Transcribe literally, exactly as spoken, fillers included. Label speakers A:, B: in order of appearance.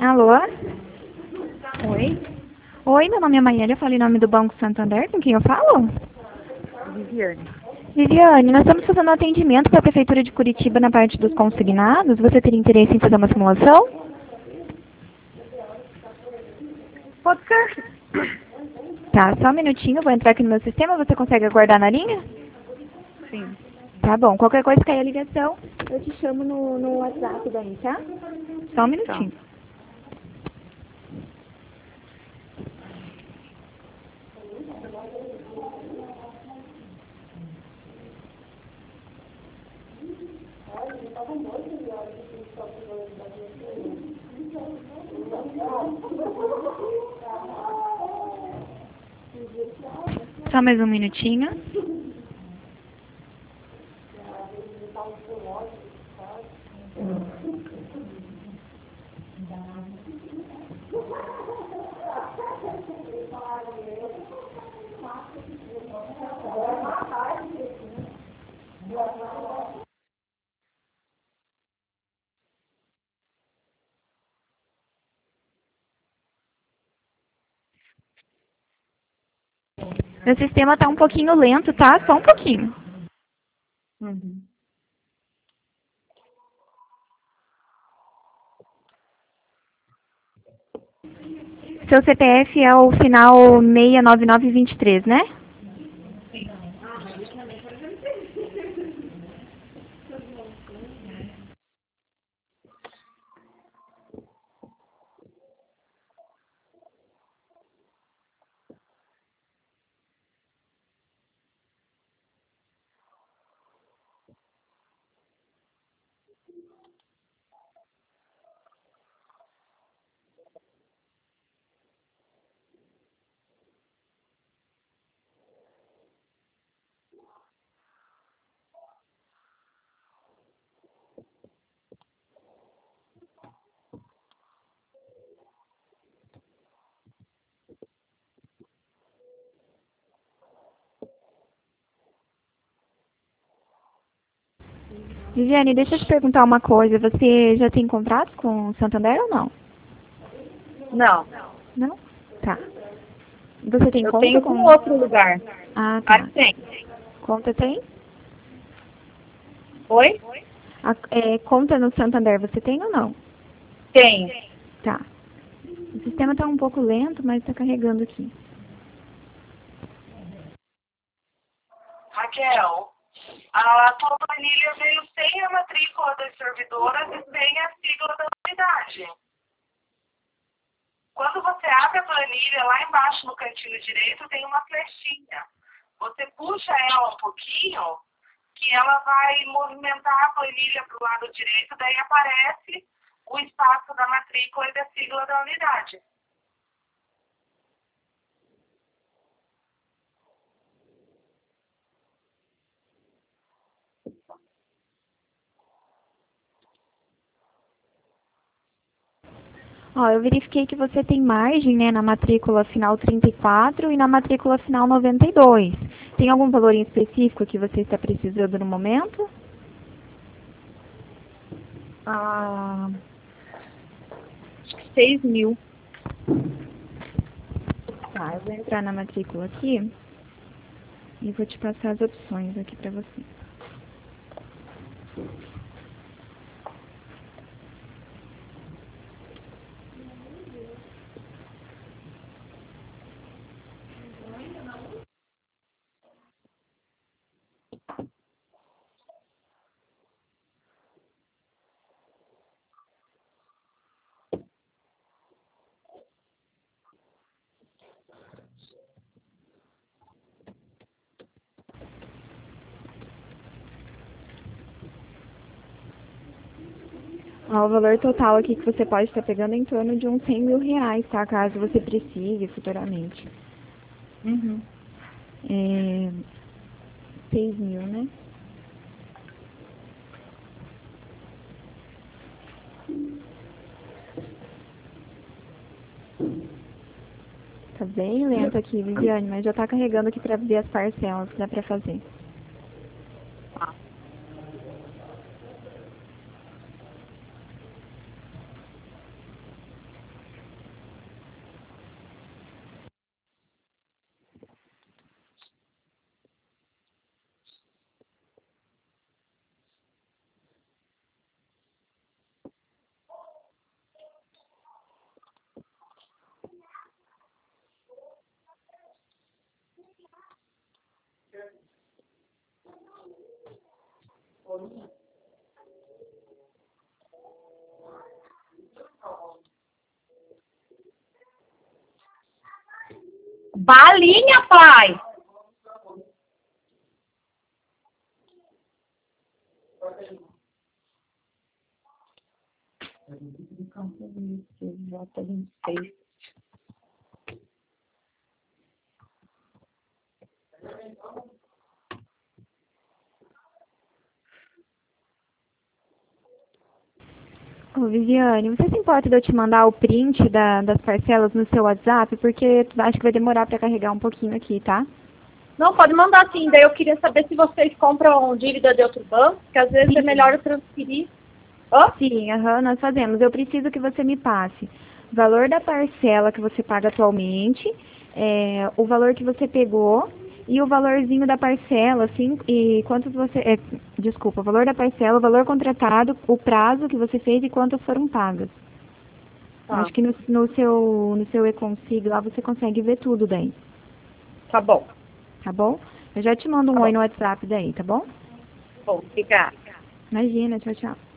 A: Alô?
B: Oi,
A: Oi, meu nome é Maiane, eu falo em nome do Banco Santander, com quem eu falo?
B: Viviane.
A: Viviane, nós estamos fazendo um atendimento para a Prefeitura de Curitiba na parte dos consignados. Você teria interesse em fazer uma simulação?
B: Pode ser?
A: Tá, só um minutinho, eu vou entrar aqui no meu sistema, você consegue aguardar na linha?
B: Sim.
A: Tá bom, qualquer coisa que cair a ligação, eu te chamo no, no WhatsApp daí, tá? Só um
B: Tá.
A: minutinho. Só mais um minutinho. Meu sistema tá um pouquinho lento, tá? Só um pouquinho.
B: Uhum.
A: Seu C P F é o final seis nove nove dois três, né? Viviane, deixa eu te perguntar uma coisa. Você já tem contrato com o Santander ou não?
B: Não,
A: Não? Tá. Você tem
B: eu
A: conta
B: tenho
A: com...
B: com outro lugar.
A: Ah,
B: Ah,
A: tá.
B: tem.
A: Conta tem?
B: Oi?
A: A, é, conta no Santander você tem ou não?
B: Tenho.
A: Tá. O sistema tá um pouco lento, mas tá carregando aqui.
C: Raquel, a tua planilha veio sem a matrícula das servidoras e sem a sigla da unidade. Quando você abre a planilha, lá embaixo no cantinho direito tem uma flechinha. Você puxa ela um pouquinho, que ela vai movimentar a planilha para o lado direito, daí aparece o espaço da matrícula e da sigla da unidade.
A: Ó, eu verifiquei que você tem margem, né, na matrícula final trinta e quatro e na matrícula final noventa e dois. Tem algum valor em específico que você está precisando no momento?
B: Ah, acho que seis mil.
A: Tá, eu vou entrar na matrícula aqui e vou te passar as opções aqui para você. Ó, o valor total aqui que você pode estar pegando é em torno de uns cem mil reais, tá? Caso você precise futuramente.
B: Uhum.
A: É... seis mil, né? Tá bem lento aqui, Viviane, mas já tá carregando aqui pra ver as parcelas que dá pra fazer.
B: Balinha, pai!
A: Ô, Viviane, você se importa de eu te mandar o print da, das parcelas no seu WhatsApp? Porque acho que vai demorar para carregar um pouquinho aqui, tá?
B: Não, pode mandar sim. Daí eu queria saber se vocês compram dívida de outro banco, que às vezes
A: Sim.
B: é melhor eu transferir. Hã?
A: Sim, aham, nós fazemos. Eu preciso que você me passe o valor da parcela que você paga atualmente, é, o valor que você pegou e o valorzinho da parcela, assim, e quantos você... É, desculpa, o valor da parcela, o valor contratado, o prazo que você fez e quantas foram pagas.
B: Tá.
A: Acho que no, no seu, no seu e-consig lá você consegue ver tudo daí,
B: Tá bom.
A: tá bom? Eu já te mando um
B: Tá
A: oi
B: bom.
A: no WhatsApp daí, tá bom?
B: Bom, obrigada.
A: Imagina, tchau, tchau.